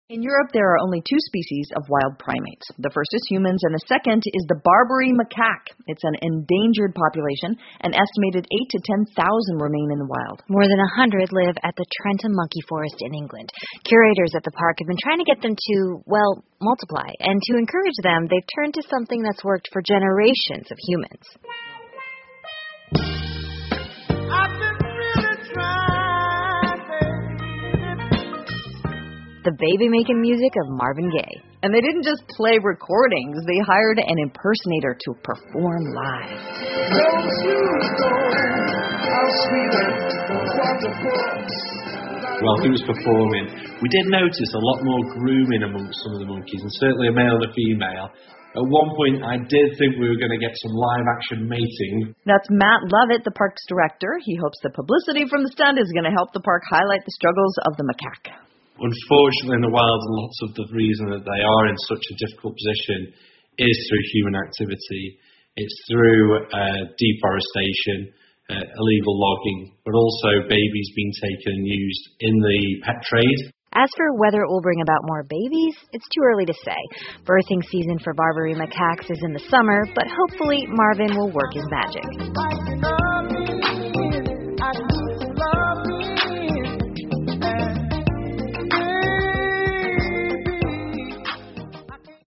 In Europe, there are only two species of wild primates. The first is humans, and the second is the Barbary macaque. It's an endangered population. An estimated 8,000 to 10,000 remain in the wild. More than 100 live at the Trentham Monkey Forest in England. Curators at the park have been trying to get them to, multiply. And to encourage them, they've turned to something that's worked for generations of humans. The baby-making music of Marvin Gaye. And they didn't just play recordings, they hired an impersonator to perform live. While he was performing, we did notice a lot more grooming amongst some of the monkeys, and certainly a male and a female. At one point, I did think we were going to get some live-action mating. That's Matt Lovett, the park's director. He hopes the publicity from the stunt is going to help the park highlight the struggles of the macaque. Unfortunately, in the wild, lots of the reason that they are in such a difficult position is through human activity. It's through deforestation, illegal logging, but also babies being taken and used in the pet trade. As for whether it will bring about more babies, it's too early to say. Birthing season for Barbary macaques is in the summer, but hopefully Marvin will work his magic.